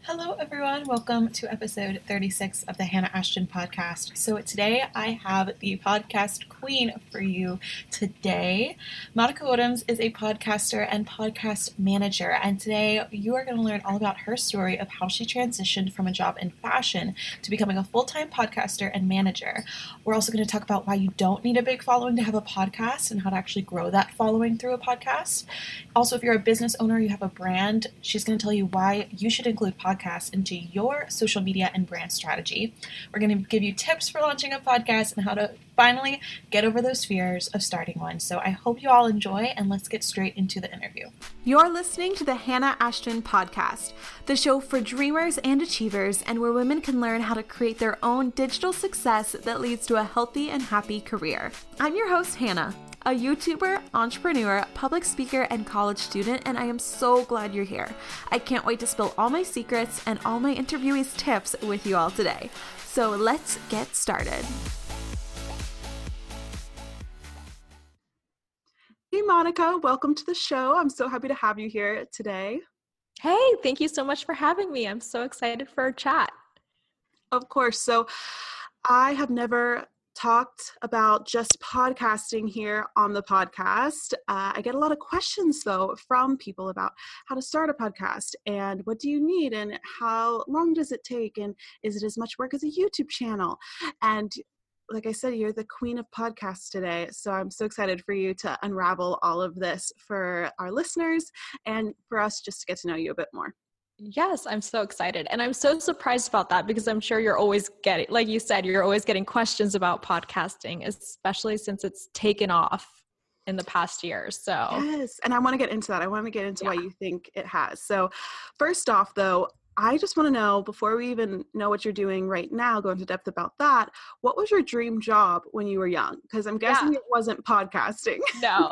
Hello, everyone. Welcome to episode 36 of the Hannah Ashton podcast. So today I have the podcast queen for you today. Monica Woodhams is a podcaster and podcast manager, and today you are going to learn all about her story of how she transitioned from a job in fashion to becoming a full-time podcaster and manager. We're also going to talk about why you don't need a big following to have a podcast and how to actually grow that following through a podcast. Also, if you're a business owner, you have a brand, she's going to tell you why you should include podcasts into your social media and brand strategy. We're going to give you tips for launching a podcast and how to finally get over those fears of starting one. So I hope you all enjoy, and let's get straight into the interview. You're listening to the Hannah Ashton podcast, the show for dreamers and achievers, and where women can learn how to create their own digital success that leads to a healthy and happy career. I'm your host, Hannah, a YouTuber, entrepreneur, public speaker, and college student, and I am so glad you're here. I can't wait to spill all my secrets and all my interviewees' tips with you all today. So let's get started. Hey Monica, welcome to the show. I'm so happy to have you here today. Hey, thank you so much for having me. I'm so excited for our chat. Of course. So I have never talked about just podcasting here on the podcast. I get a lot of questions though from people about how to start a podcast and what do you need and how long does it take and is it as much work as a YouTube channel? And like I said, you're the queen of podcasts today. So I'm so excited for you to unravel all of this for our listeners and for us just to get to know you a bit more. Yes, I'm so excited. And I'm so surprised about that because I'm sure you're always getting, like you said, you're always getting questions about podcasting, especially since it's taken off in the past year. So yes, and I want to get into that. I want to get into why you think it has. So first off though, I just want to know, before we even know what you're doing right now, go into depth about that, what was your dream job when you were young? Because I'm guessing it wasn't podcasting. No.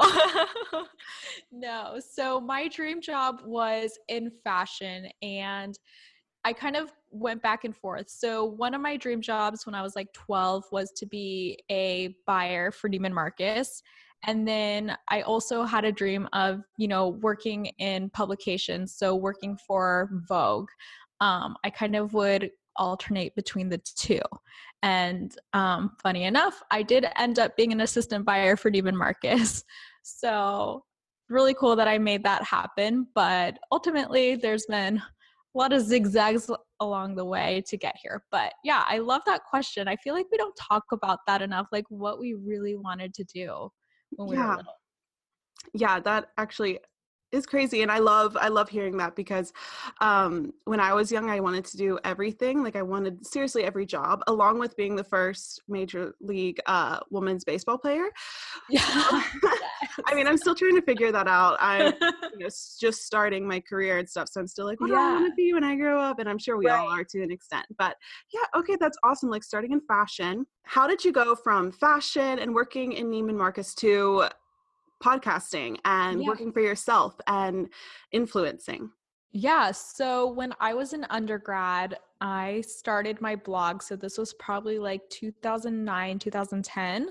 No. So my dream job was in fashion, and I kind of went back and forth. So one of my dream jobs when I was like 12 was to be a buyer for Neiman Marcus. And then I also had a dream of, working in publications. So working for Vogue. I kind of would alternate between the two. And funny enough, I did end up being an assistant buyer for Neiman Marcus. So really cool that I made that happen. But ultimately, there's been a lot of zigzags along the way to get here. But yeah, I love that question. I feel like we don't talk about that enough, like what we really wanted to do when we were little. Yeah, that actually is crazy. And I love hearing that because when I was young, I wanted to do everything. Like I wanted seriously every job, along with being the first major league women's baseball player. Yeah. I mean, I'm still trying to figure that out. I'm just starting my career and stuff. So I'm still like, what do I want to be when I grow up? And I'm sure we all are to an extent. But yeah, okay, that's awesome. Like starting in fashion. How did you go from fashion and working in Neiman Marcus to podcasting and working for yourself and influencing? Yeah. So when I was an undergrad, I started my blog. So this was probably like 2009, 2010.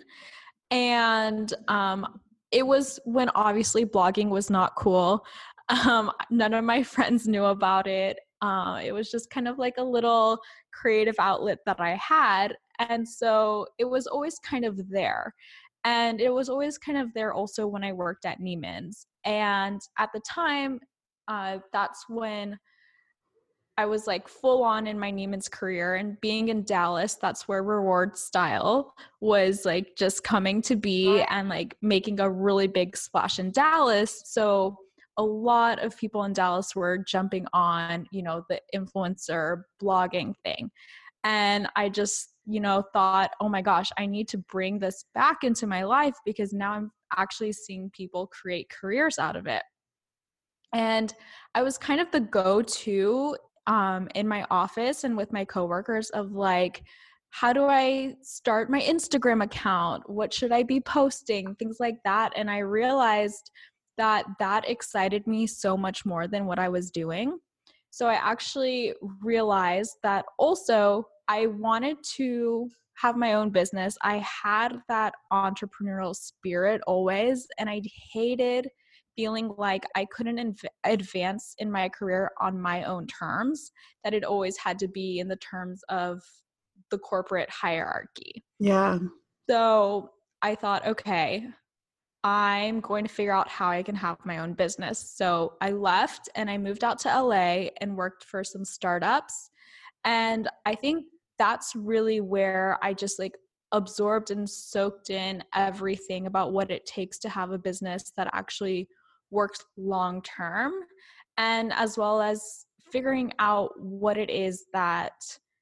And it was when obviously blogging was not cool. None of my friends knew about it. It was just kind of like a little creative outlet that I had. And so it was always kind of there. And it was always kind of there also when I worked at Neiman's. And at the time, that's when I was like full on in my Neiman's career, and being in Dallas, that's where Reward Style was like just coming to be and like making a really big splash in Dallas. So a lot of people in Dallas were jumping on, the influencer blogging thing. And I just, thought, oh my gosh, I need to bring this back into my life because now I'm actually seeing people create careers out of it. And I was kind of the go-to in my office and with my coworkers of like, how do I start my Instagram account? What should I be posting? Things like that. And I realized that excited me so much more than what I was doing. So I actually realized that also I wanted to have my own business. I had that entrepreneurial spirit always, and I hated feeling like I couldn't advance in my career on my own terms, that it always had to be in the terms of the corporate hierarchy. Yeah. So I thought, okay, I'm going to figure out how I can have my own business. So I left and I moved out to LA and worked for some startups. And I think that's really where I just like absorbed and soaked in everything about what it takes to have a business that actually works long term, and as well as figuring out what it is that,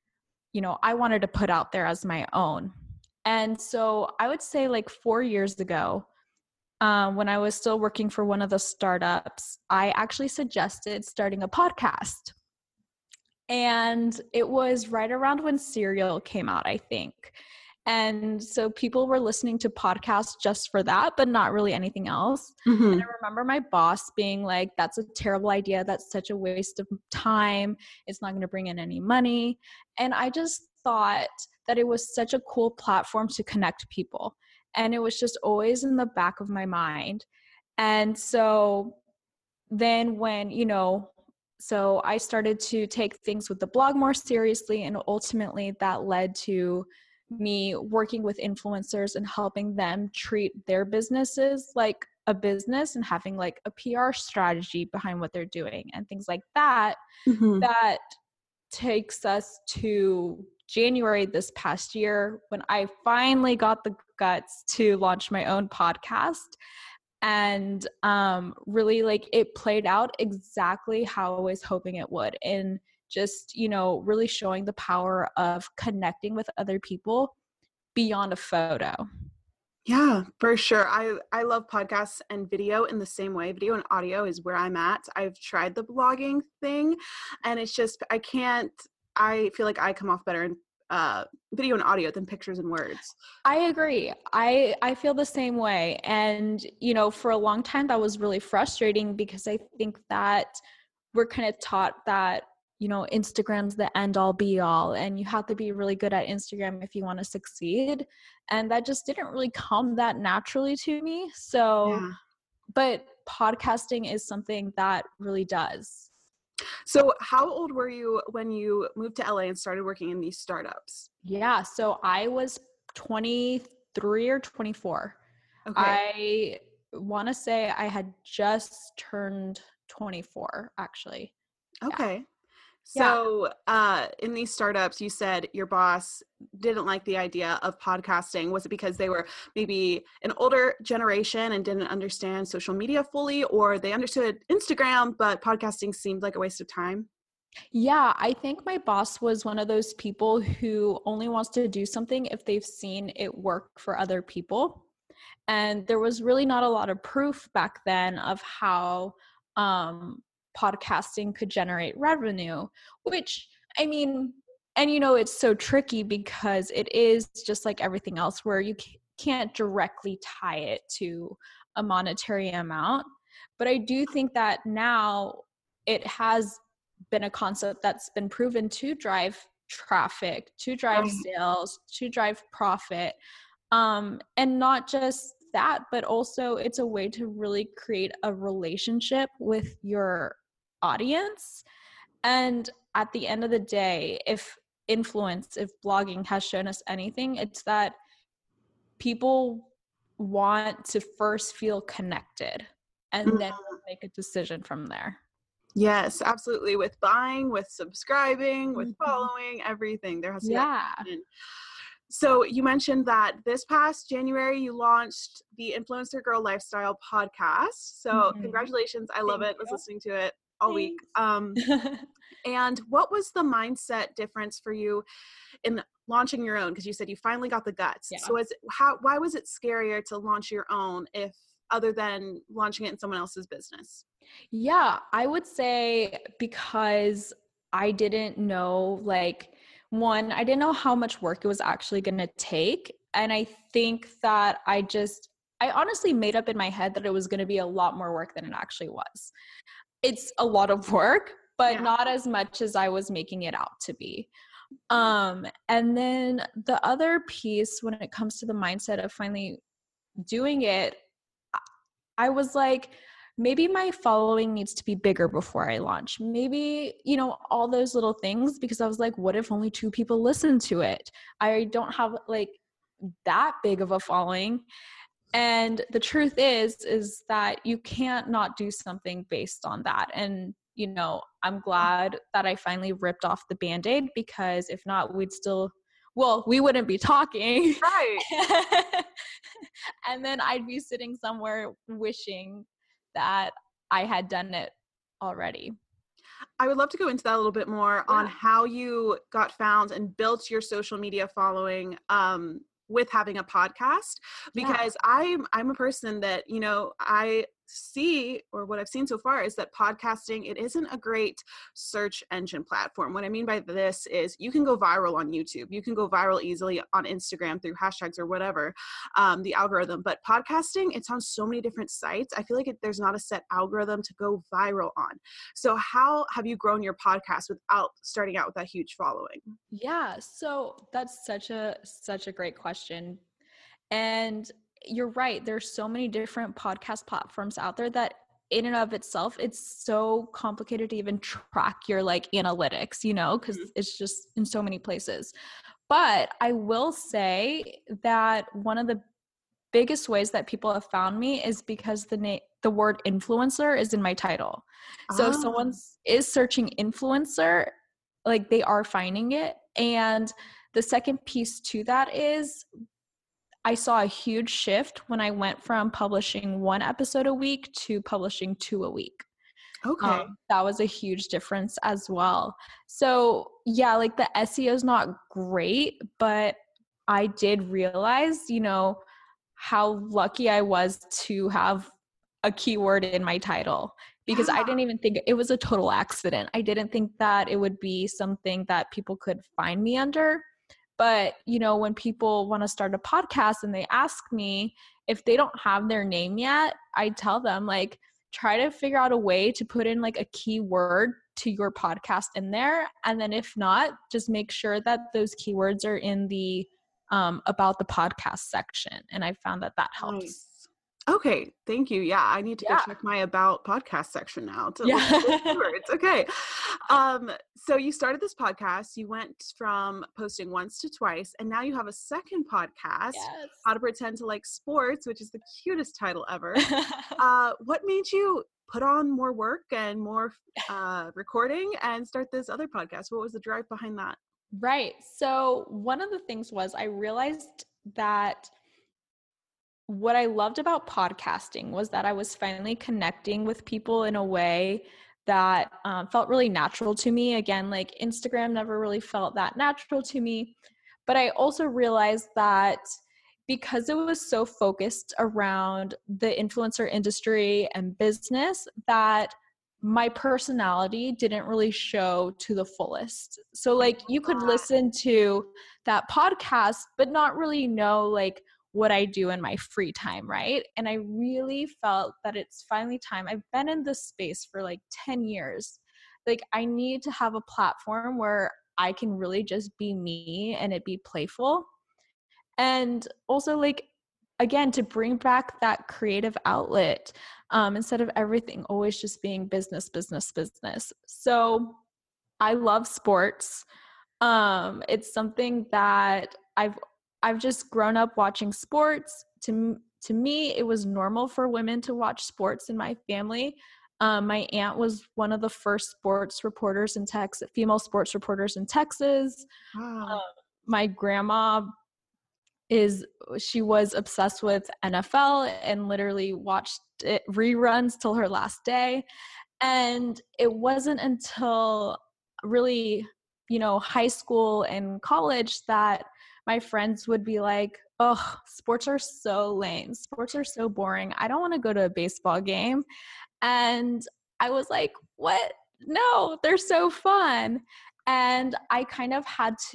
I wanted to put out there as my own. And so I would say like 4 years ago, when I was still working for one of the startups, I actually suggested starting a podcast. And it was right around when Serial came out, I think. And so people were listening to podcasts just for that, but not really anything else. Mm-hmm. And I remember my boss being like, that's a terrible idea. That's such a waste of time. It's not going to bring in any money. And I just thought that it was such a cool platform to connect people. And it was just always in the back of my mind. And so then so I started to take things with the blog more seriously, and ultimately that led to me working with influencers and helping them treat their businesses like a business and having like a PR strategy behind what they're doing and things like that. Mm-hmm. That takes us to January this past year, when I finally got the guts to launch my own podcast. And really, like, it played out exactly how I was hoping it would, and just, really showing the power of connecting with other people beyond a photo. Yeah, for sure. I love podcasts and video in the same way. Video and audio is where I'm at. I've tried the blogging thing, and it's just, I feel like I come off better in video and audio than pictures and words. I agree. I feel the same way. And, for a long time that was really frustrating, because I think that we're kind of taught that, Instagram's the end all be all, and you have to be really good at Instagram if you want to succeed. And that just didn't really come that naturally to me. So, Yeah. But podcasting is something that really does. So how old were you when you moved to LA and started working in these startups? Yeah. So I was 23 or 24. Okay. I want to say I had just turned 24, actually. Okay. So in these startups, you said your boss didn't like the idea of podcasting. Was it because they were maybe an older generation and didn't understand social media fully, or they understood Instagram, but podcasting seemed like a waste of time? Yeah, I think my boss was one of those people who only wants to do something if they've seen it work for other people. And there was really not a lot of proof back then of how podcasting could generate revenue, which, I mean, and it's so tricky because it is just like everything else where you can't directly tie it to a monetary amount. But I do think that now it has been a concept that's been proven to drive traffic, to drive sales, to drive profit. And not just that, but also it's a way to really create a relationship with your audience. And at the end of the day, if blogging has shown us anything, it's that people want to first feel connected and then make a decision from there. Yes, absolutely. With buying, with subscribing, with following, everything. There has to be that connection. So you mentioned that this past January, you launched the Influencer Girl Lifestyle podcast. So congratulations. I love it. I was listening to it all week. And what was the mindset difference for you in launching your own? Because you said you finally got the guts. Yeah. So why was it scarier to launch your own other than launching it in someone else's business? Yeah, I would say because I didn't know, I didn't know how much work it was actually going to take. And I think that I honestly made up in my head that it was going to be a lot more work than it actually was. It's a lot of work, but not as much as I was making it out to be. And then the other piece, when it comes to the mindset of finally doing it, I was like, maybe my following needs to be bigger before I launch. Maybe, you know, all those little things, because I was like, what if only 2 people listen to it? I don't have like that big of a following. And the truth is that you can't not do something based on that. And, you know, I'm glad that I finally ripped off the Band-Aid, because if not, we wouldn't be talking. Right. And then I'd be sitting somewhere wishing that I had done it already. I would love to go into that a little bit more on how you got found and built your social media following with having a podcast, because I'm a person that, you know, I see, or what I've seen so far is that podcasting, it isn't a great search engine platform. What I mean by this is you can go viral on YouTube. You can go viral easily on Instagram through hashtags or whatever, the algorithm. But podcasting, it's on so many different sites. I feel like there's not a set algorithm to go viral on. So how have you grown your podcast without starting out with that huge following? Yeah, so that's such a great question. And you're right, there's so many different podcast platforms out there that in and of itself, it's so complicated to even track your like analytics, you know, because it's just in so many places. But I will say that one of the biggest ways that people have found me is because the word influencer is in my title. So if someone is searching influencer, like they are finding it. And the second piece to that is I saw a huge shift when I went from publishing 1 episode a week to publishing 2 a week. Okay. That was a huge difference as well. So yeah, like the SEO is not great, but I did realize, you know, how lucky I was to have a keyword in my title, because I didn't even think it was a total accident. I didn't think that it would be something that people could find me under. But, you know, when people want to start a podcast and they ask me if they don't have their name yet, I tell them like, try to figure out a way to put in like a keyword to your podcast in there. And then if not, just make sure that those keywords are in the about the podcast section. And I found that helps. Nice. Okay, thank you. Yeah, I need to go check my about podcast section now to look at those keywords. Okay. So you started this podcast, you went from posting once to twice, and now you have a second podcast, How to Pretend to Like Sports, which is the cutest title ever. What made you put on more work and more recording and start this other podcast? What was the drive behind that? Right. So one of the things was I realized that what I loved about podcasting was that I was finally connecting with people in a way that felt really natural to me. Again, like Instagram never really felt that natural to me. But I also realized that because it was so focused around the influencer industry and business, that my personality didn't really show to the fullest. So like you could listen to that podcast, but not really know like what I do in my free time, right? And I really felt that it's finally time. I've been in this space for like 10 years. Like I need to have a platform where I can really just be me and it be playful. And also like, again, to bring back that creative outlet instead of everything always just being business, business, business. So I love sports. It's something that I've just grown up watching sports. To me, it was normal for women to watch sports in my family. My aunt was one of the first sports reporters in Texas, female sports reporters in Texas. Wow. My grandma she was obsessed with NFL and literally watched it reruns till her last day. And it wasn't until really, you know, high school and college that my friends would be like, oh, sports are so lame. Sports are so boring. I don't want to go to a baseball game. And I was like, what? No, they're so fun. And I kind of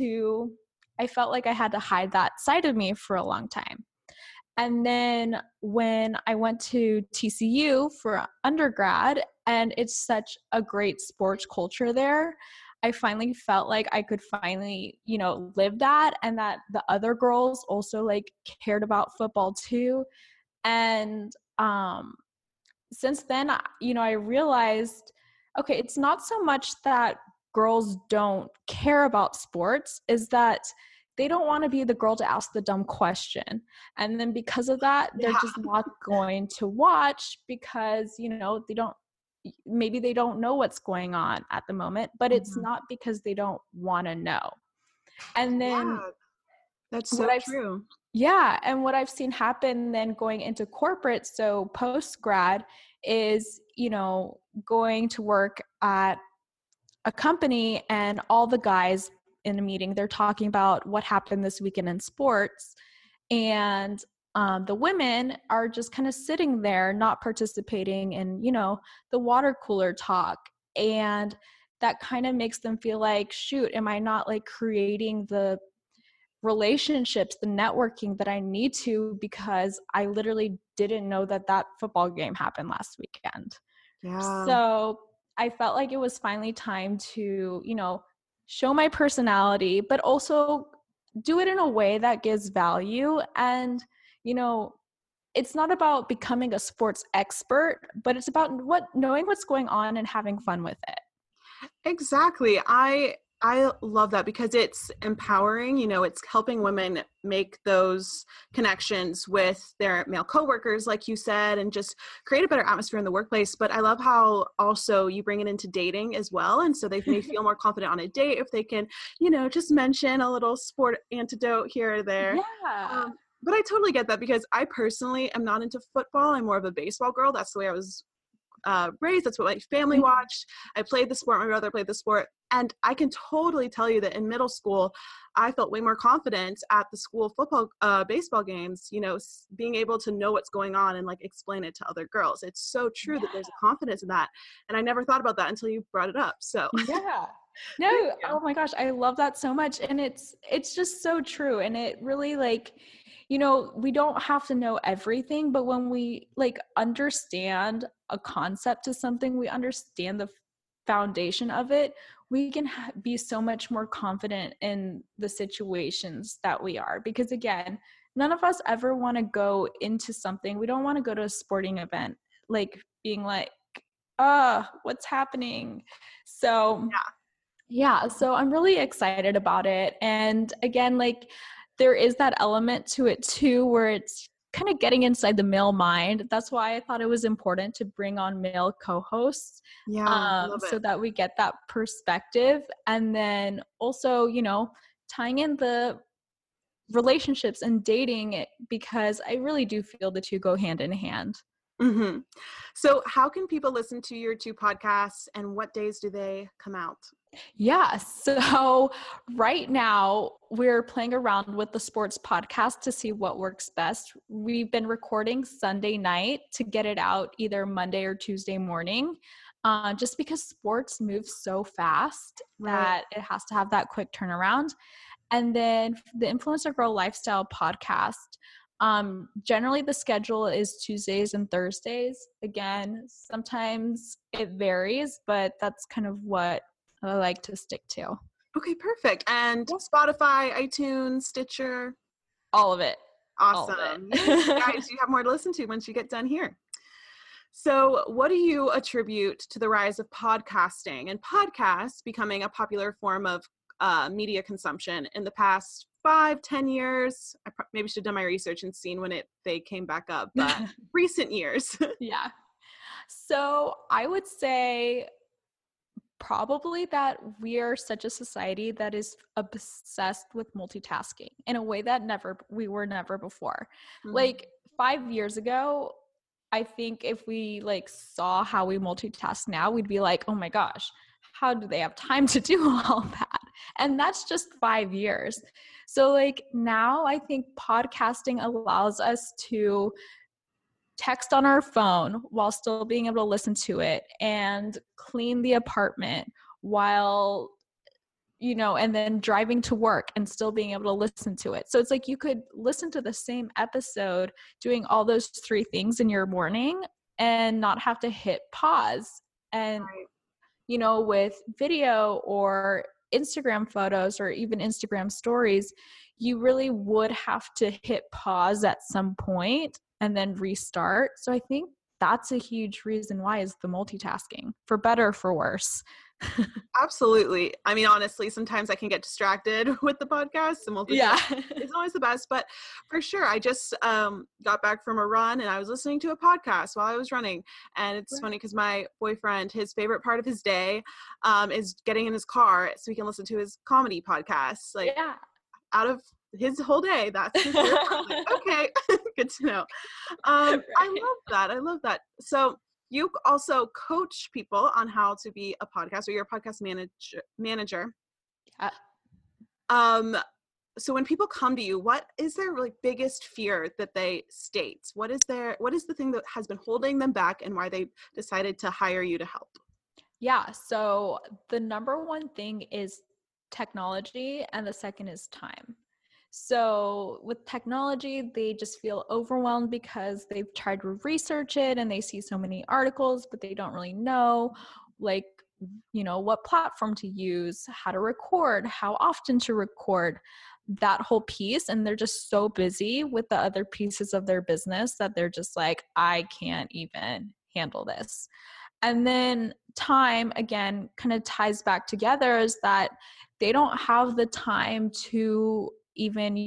I felt like I had to hide that side of me for a long time. And then when I went to TCU for undergrad, and it's such a great sports culture there, I finally felt like I could finally, you know, live that, and that the other girls also like cared about football too. And since then, I realized, okay, it's not so much that girls don't care about sports, is that they don't want to be the girl to ask the dumb question. And then because of that, they're just not going to watch because, maybe they don't know what's going on at the moment, but it's not because they don't want to know. And then that's so true. Yeah. And what I've seen happen then going into corporate, so post-grad, is, going to work at a company and all the guys in a meeting, they're talking about what happened this weekend in sports. And the women are just kind of sitting there, not participating in, the water cooler talk. And that kind of makes them feel like, shoot, am I not like creating the relationships, the networking that I need to, because I literally didn't know that football game happened last weekend. Yeah. So I felt like it was finally time to, show my personality, but also do it in a way that gives value. And, it's not about becoming a sports expert, but it's about knowing what's going on and having fun with it. Exactly. I love that because it's empowering, it's helping women make those connections with their male coworkers, like you said, and just create a better atmosphere in the workplace. But I love how also you bring it into dating as well. And so they may feel more confident on a date if they can, just mention a little sport antidote here or there. Yeah. But I totally get that because I personally am not into football. I'm more of a baseball girl. That's the way I was raised. That's what my family watched. I played the sport. My brother played the sport. And I can totally tell you that in middle school, I felt way more confident at the school football, baseball games, being able to know what's going on and like explain it to other girls. It's so true that there's a confidence in that. And I never thought about that until you brought it up. So yeah. No, oh my gosh, I love that so much. And it's just so true. And it really we don't have to know everything, but when we understand a concept to something, we understand the foundation of it, we can be so much more confident in the situations that we are. Because again, none of us ever want to go into something. We don't want to go to a sporting event, being what's happening? So yeah, so I'm really excited about it. And again, there is that element to it too, where it's kind of getting inside the male mind. That's why I thought it was important to bring on male co-hosts, so that we get that perspective. And then also, tying in the relationships and dating, because I really do feel the two go hand in hand. Mm-hmm. So how can people listen to your two podcasts and what days do they come out? Yeah. So right now we're playing around with the sports podcast to see what works best. We've been recording Sunday night to get it out either Monday or Tuesday morning, just because sports move so fast that it has to have that quick turnaround. And then the Influencer Girl Lifestyle podcast, generally the schedule is Tuesdays and Thursdays. Again, sometimes it varies, but that's kind of what I like to stick to. Okay, perfect. And Spotify, iTunes, Stitcher? All of it. Awesome. All of it. Guys, you have more to listen to once you get done here. So what do you attribute to the rise of podcasting and podcasts becoming a popular form of media consumption in the past 5-10 years? I maybe should have done my research and seen when they came back up, but recent years. Yeah. So I would say probably that we are such a society that is obsessed with multitasking in a way that we were never before. Mm-hmm. 5 years ago, I think if we saw how we multitask now, we'd be like, oh my gosh, how do they have time to do all that? And that's just 5 years. So now I think podcasting allows us to text on our phone while still being able to listen to it and clean the apartment while, and then driving to work and still being able to listen to it. So it's you could listen to the same episode doing all those three things in your morning and not have to hit pause. And, with video or Instagram photos or even Instagram stories, you really would have to hit pause at some point and then restart. So I think that's a huge reason why, is the multitasking, for better or for worse. Absolutely. I mean, honestly, sometimes I can get distracted with the podcast, and Yeah. multitasking isn't always the best, but for sure, I just got back from a run and I was listening to a podcast while I was running. And it's funny because my boyfriend, his favorite part of his day is getting in his car so he can listen to his comedy podcasts. Like, Yeah. out of his whole day, that's his favorite part. Like, okay, good to know. I love that. I love that. So you also coach people on how to be a podcast, or you're a podcast manager. Yeah. So when people come to you, what is their like biggest fear that they state? What is the thing that has been holding them back, and why they decided to hire you to help? Yeah. So the number one thing is technology, and the second is time. So with technology, they just feel overwhelmed because they've tried to research it and they see so many articles, but they don't really know, like, what platform to use, how to record, how often to record, that whole piece. And they're just so busy with the other pieces of their business that they're just like, I can't even handle this. And then time, again, kind of ties back together, is that they don't have the time to even,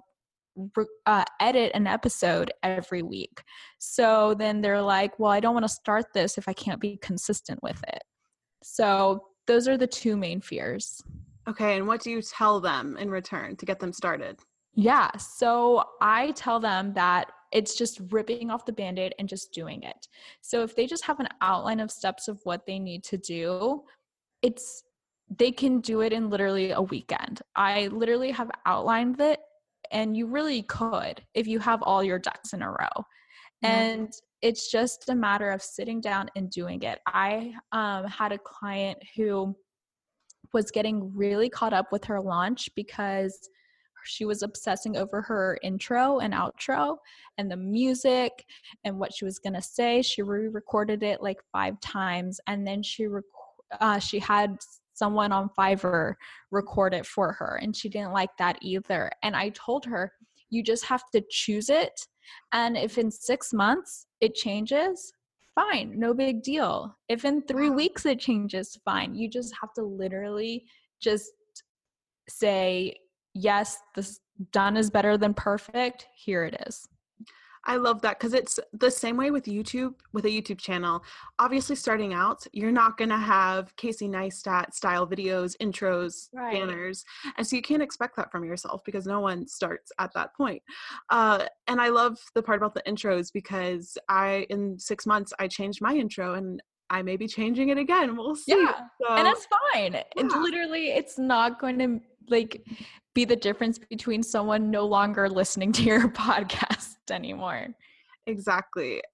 edit an episode every week. So then they're like, well, I don't want to start this if I can't be consistent with it. So those are the two main fears. Okay. And what do you tell them in return to get them started? Yeah. So I tell them that it's just ripping off the Band-Aid and just doing it. So if they just have an outline of steps of what they need to do, they can do it in literally a weekend. I literally have outlined it, and you really could if you have all your ducks in a row. And it's just a matter of sitting down and doing it. I had a client who was getting really caught up with her launch because she was obsessing over her intro and outro and the music and what she was going to say. She re-recorded it like 5 times, and then she had someone on Fiverr record it for her, and she didn't like that either. And I told her, you just have to choose it, and if in 6 months it changes, fine, no big deal. If in 3 weeks it changes, fine. You just have to literally just say, yes, this done is better than perfect. Here it is. I love that, because it's the same way with YouTube, with a YouTube channel. Obviously, starting out, you're not going to have Casey Neistat style videos, intros, banners. And so you can't expect that from yourself, because no one starts at that point. And I love the part about the intros, because in 6 months, I changed my intro, and I may be changing it again. We'll see. Yeah. So, and it's fine. Yeah. And literally, it's not going to be the difference between someone no longer listening to your podcast anymore. Exactly.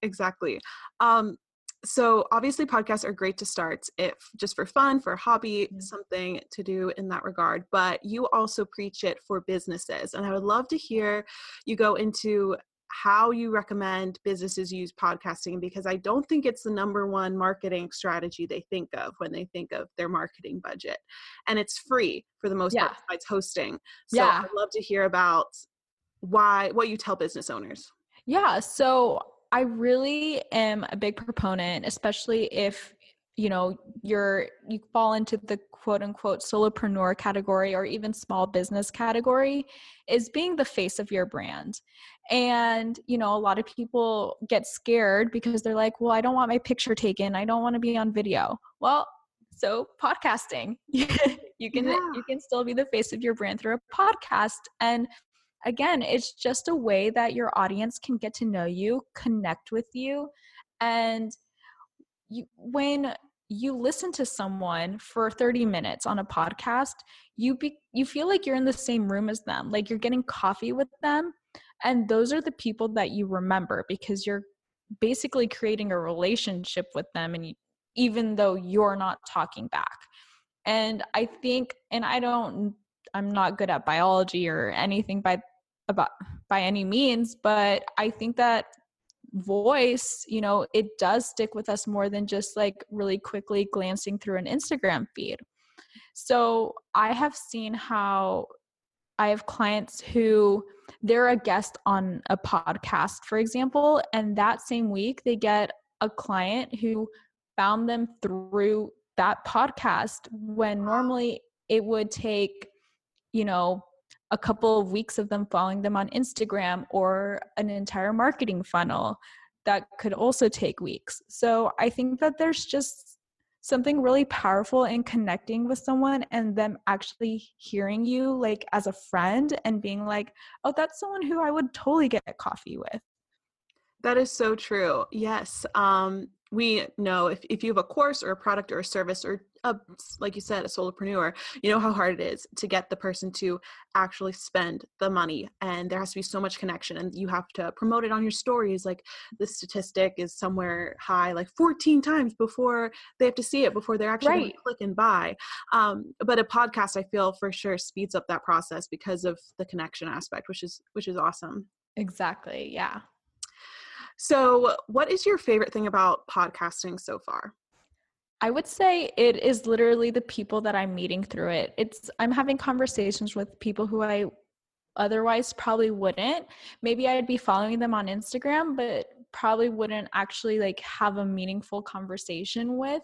So obviously podcasts are great to start, if just for fun, for a hobby, something to do in that regard, but you also preach it for businesses. And I would love to hear you go into how you recommend businesses use podcasting, because I don't think it's the number one marketing strategy they think of when they think of their marketing budget. And it's free for the most part, besides hosting. So I'd love to hear about what you tell business owners. Yeah. So I really am a big proponent, especially if you fall into the quote unquote solopreneur category, or even small business category, is being the face of your brand. And, a lot of people get scared because they're like, well, I don't want my picture taken. I don't want to be on video. Well, so podcasting, you can still be the face of your brand through a podcast. And again, it's just a way that your audience can get to know you, connect with you. And when you listen to someone for 30 minutes on a podcast, you feel like you're in the same room as them, like you're getting coffee with them. And those are the people that you remember, because you're basically creating a relationship with them, and even though you're not talking back. And I think, and I'm not good at biology or anything by any means, but I think that voice, it does stick with us more than just like really quickly glancing through an Instagram feed. So I have seen how I have clients who they're a guest on a podcast, for example, and that same week they get a client who found them through that podcast when normally it would take, you know, a couple of weeks of them following them on Instagram, or an entire marketing funnel that could also take weeks. So I think that there's just something really powerful in connecting with someone and them actually hearing you like as a friend and being like, oh, that's someone who I would totally get coffee with. That is so true. Yes. We know if you have a course or a product or a service or like you said, a solopreneur, you know how hard it is to get the person to actually spend the money, and there has to be so much connection, and you have to promote it on your stories. Like the statistic is somewhere high, like 14 times before they have to see it, before they're actually going to click and buy. But a podcast, I feel for sure speeds up that process because of the connection aspect, which is awesome. Exactly. Yeah. So what is your favorite thing about podcasting so far? I would say it is literally the people that I'm meeting through it. I'm having conversations with people who I otherwise probably wouldn't. Maybe I'd be following them on Instagram, but probably wouldn't actually like have a meaningful conversation with.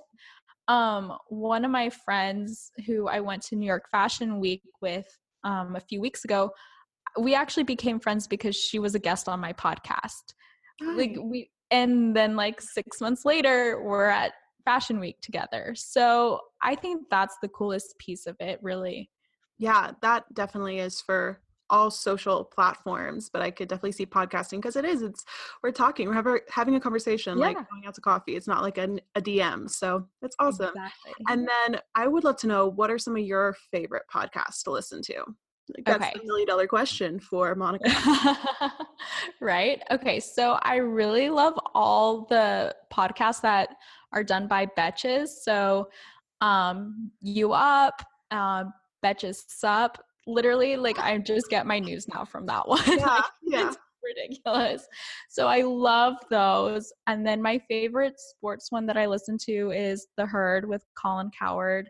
One of my friends who I went to New York Fashion Week with a few weeks ago, we actually became friends because she was a guest on my podcast. Nice. And then like 6 months later, we're at Fashion Week together. So I think that's the coolest piece of it, really. Yeah, that definitely is for all social platforms, but I could definitely see podcasting because we're talking, we're having a conversation, like going out to coffee. It's not like a DM. So that's awesome. Exactly. And then I would love to know, what are some of your favorite podcasts to listen to? Like, that's the $1 million question for Monica. Right. Okay. So I really love all the podcasts that are done by Betches. So You Up, Betches Sup. Literally, like, I just get my news now from that one. Yeah. It's ridiculous. So I love those. And then my favorite sports one that I listen to is The Herd with Colin Cowherd.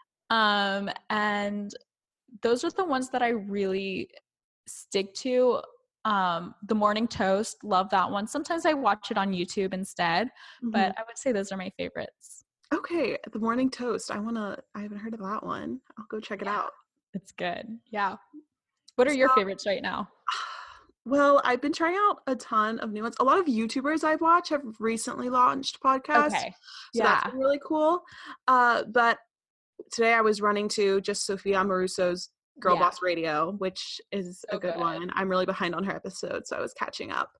And those are the ones that I really stick to. The Morning Toast, love that one. Sometimes I watch it on YouTube instead, but I would say those are my favorites. Okay, The Morning Toast. I haven't heard of that one. I'll go check it out. It's good. Yeah. What are your favorites right now? Well, I've been trying out a ton of new ones. A lot of YouTubers I've watched have recently launched podcasts. Okay. So that's been really cool. But today I was running to just Sophia Amoruso's Girl Boss Radio, which is a good one. I'm really behind on her episodes, so I was catching up.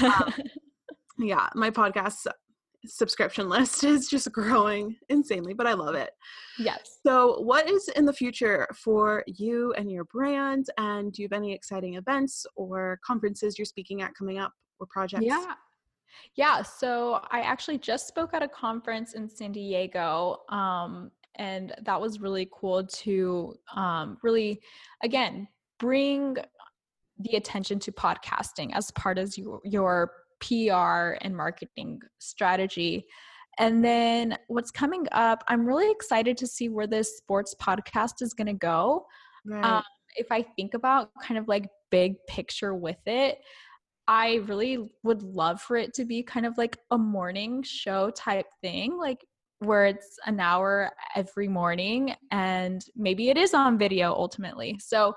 Yeah, my podcast subscription list is just growing insanely, but I love it. Yes. So what is in the future for you and your brand? And do you have any exciting events or conferences you're speaking at coming up, or projects? Yeah. So I actually just spoke at a conference in San Diego. And that was really cool to really, again, bring the attention to podcasting as part of your PR and marketing strategy. And then what's coming up, I'm really excited to see where this sports podcast is going to go. Right. If I think about kind of like big picture with it, I really would love for it to be kind of like a morning show type thing, like where it's an hour every morning, and maybe it is on video ultimately. So,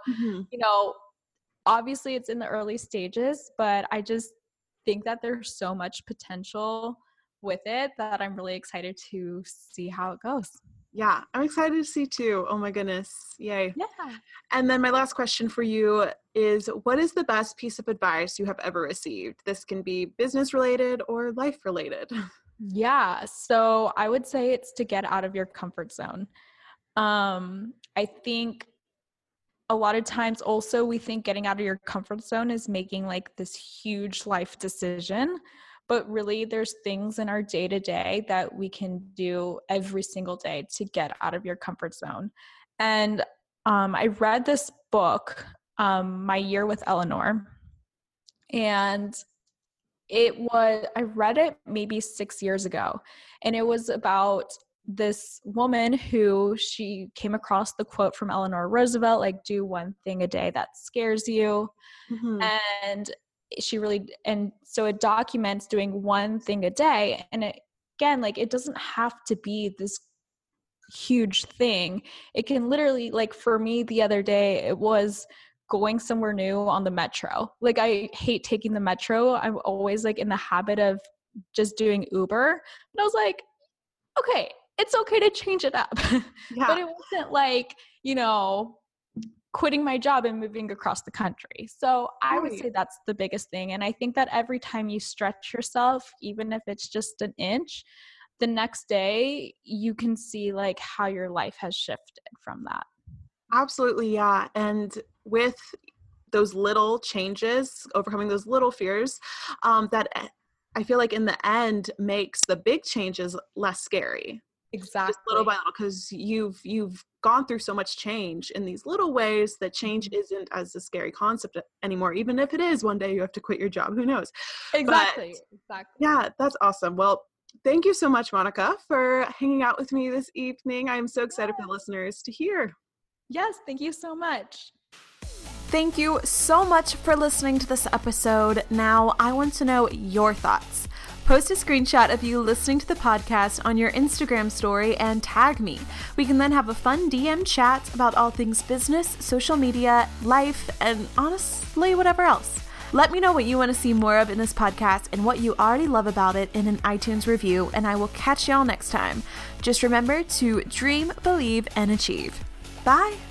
obviously it's in the early stages, but I just think that there's so much potential with it that I'm really excited to see how it goes. Yeah, I'm excited to see too. Oh my goodness. Yay. Yeah. And then my last question for you is, what is the best piece of advice you have ever received? This can be business related or life related. Yeah. So I would say it's to get out of your comfort zone. I think a lot of times also we think getting out of your comfort zone is making like this huge life decision, but really there's things in our day-to-day that we can do every single day to get out of your comfort zone. And I read this book, My Year with Eleanor, and I read it maybe 6 years ago, and it was about this woman who she came across the quote from Eleanor Roosevelt, like, do one thing a day that scares you. And and so it documents doing one thing a day. And again, like, it doesn't have to be this huge thing. It can literally, like, for me the other day, it was going somewhere new on the metro. Like, I hate taking the metro. I'm always like in the habit of just doing Uber. And I was like, okay, it's okay to change it up. Yeah. But it wasn't like, quitting my job and moving across the country. So I would say that's the biggest thing. And I think that every time you stretch yourself, even if it's just an inch, the next day you can see like how your life has shifted from that. Absolutely. Yeah. And with those little changes, overcoming those little fears, that I feel like in the end makes the big changes less scary. Exactly. Just little by little, because you've gone through so much change in these little ways that change isn't as a scary concept anymore, even if it is one day you have to quit your job, who knows? Exactly. Yeah, that's awesome. Well, thank you so much, Monica, for hanging out with me this evening. I'm so excited for the listeners to hear. Yes, thank you so much. Thank you so much for listening to this episode. Now, I want to know your thoughts. Post a screenshot of you listening to the podcast on your Instagram story and tag me. We can then have a fun DM chat about all things business, social media, life, and honestly, whatever else. Let me know what you want to see more of in this podcast and what you already love about it in an iTunes review, and I will catch y'all next time. Just remember to dream, believe, and achieve. Bye!